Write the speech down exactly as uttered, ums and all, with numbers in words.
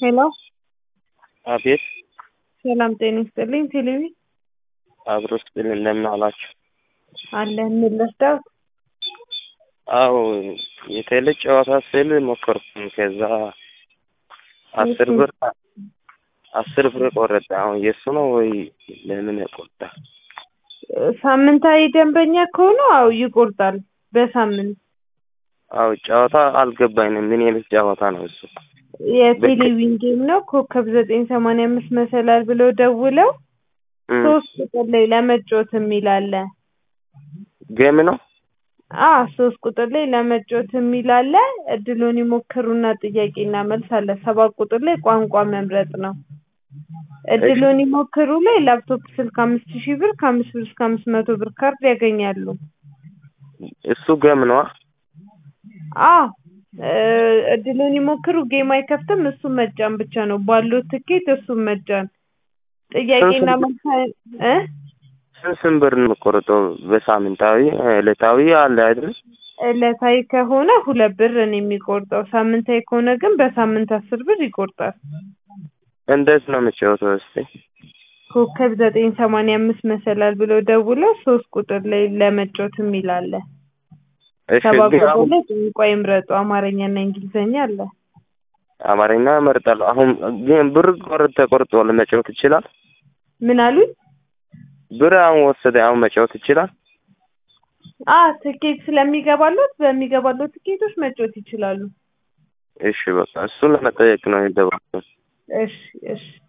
ሄሎ አቤት ሰላም ጤና ይስጥልኝ። ቴሌቪ አብሮስ ለምን አላችሁ? አለን ምን ልርዳው? አዎ የቴሌ ጨዋታ ስል ሞከርኩኝ። ከዛ አስር ብር አስር ብር ቆረጠ። አሁን የሱ ነው ወይ ለምን ቆረጠ? ሳምንታዊ ደንበኛ ከሆነ አው ይቆርጣል በሳምንት። አው ጨዋታ አልገባኝም። ምን አይነት ጨዋታ ነው እሱ? የቴሌቪዥን ጌም ነው። ኮከብ ዘጠኝ ሰማንያ አምስት መሰላል ብለው ደውለው ሶስት ቁጥር ላይ ለመጫወት የሚል አለ። ጌም ነው? አዎ ሶስት ቁጥር ላይ ለመጫወት የሚል አለ። እድሉን ይሞክሩና ጥያቄና መልስ አለ። ሰባት ቁጥር ላይ ቋንቋ መምረጥ ነው። እድሉን ይሞክሩ ላይ ላፕቶፕ ስልክ አምስት ሺህ ብር ከአምስት ብር እስከ አምስት መቶ ብር ካርድ ያገኛሉ። እሱ ጌም ነው? አዎ እድሉን ይሞክሩ ጌም አይከፍትም። እሱ መጫን ብቻ ነው ባለው ትኬት እሱ መጫን። ጥያቄና መልስ እ ስንት ብር ነው ቆርጠው? በሳምንታዊ ዕለታዊ አለ አይደል? ዕለታዊ ከሆነ ሁለት ብር ነው የሚቆርጠው። ሳምንታዊ ከሆነ ግን በሳምንት አስር ብር ይቆርጣል። እንዴት ነው የምትጫወተው እስቲ? ኮከብ ዘጠኝ ሰማንያ አምስት መሰላል ብለው ደውለው ሶስት ቁጥር ላይ ለመጫወት የሚል አለ። እሺ ሰባት ግን ቁጥር ላይ ቋንቋ ይምረጡ አማርኛና እንግሊዘኛ አለ። አማርኛ እመርጣለሁ። አሁን ግን ብር ቆርጠ ቆርጦ ለመጫወት ይችላል? ምን አሉኝ? ብር አሁን ወሰደ አሁን መጫወት ይችላል? አዎ ትኬት ስለሚገባሉት በሚገባሉት ትኬቶች መጫወት ይችላሉ። እሺ በቃ እሱን ለመጠየቅ ነው የደወልኩት። እሺ እሺ